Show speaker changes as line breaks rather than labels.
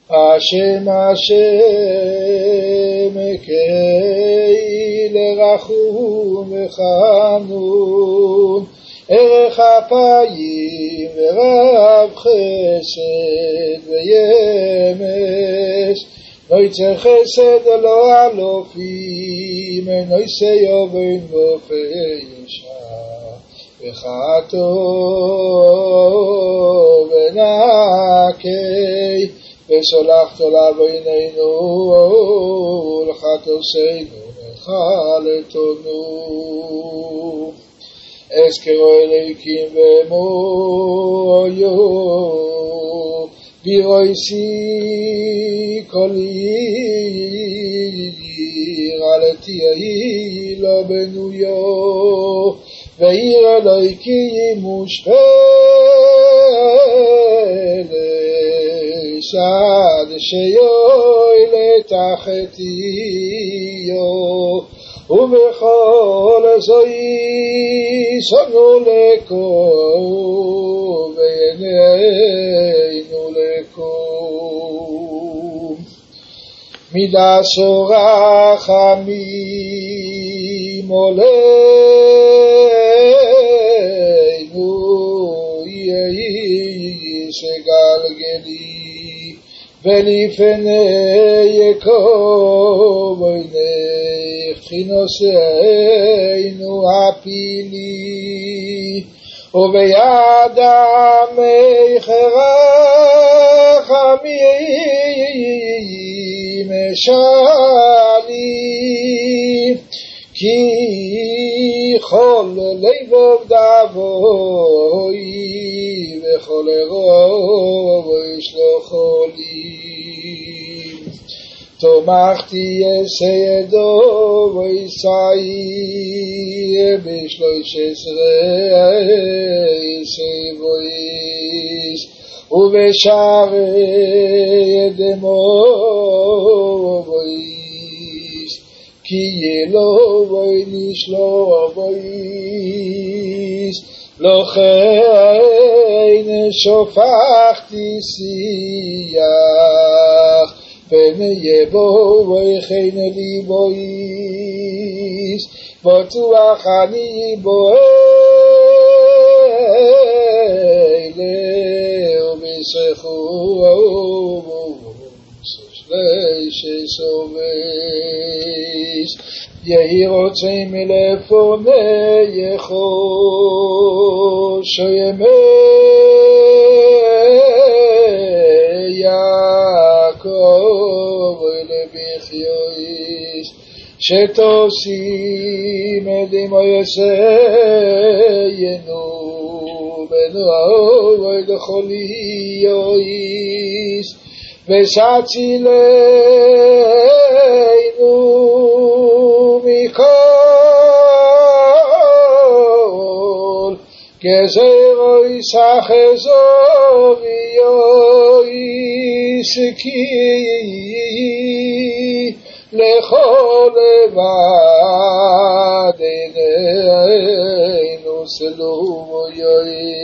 השם השם כאל רחום וחנון, ערך אפיים ורב חסד וימש, נויצר חסד לא אלופים, נויסי יובין ופשע וחטא ונקי, וסולחת לעווננו ולחטאותינו וחלטנו. אזכרו אלוקים ומויו, בירויסי כל עיר, אל תהי לו בנויו, ועיר אלוקים מושפלת, עד שיוי לתחתיו, ובכל זוהי שנו לקום, ועינינו לקום. מדעשו רחמים עלינו, יהי שגלגלי, ולפני יקום עינך חינוסינו הפילי, וביד עמך רחמים משלים, כי כל לבב דבוי וכל רוב ישלחו לי. תומכתי יסיידו ויסעי ב13 יסייבויס, ובשערי דמו בויס, כי ילו וישלו בויס, לכן שופכתי שיח ונהיה וכן ליבויס, בטוח אני בו אלה ובשכו שסובש, יהי רוצה מלפונך שימי יעקב ולבחיויס, שתושים דמו יסיינו בנו ולכולי יויס, ושצילנו מכל גזרו ישחזו ויויס, כי לכל לבד עינינו סלו ויויס.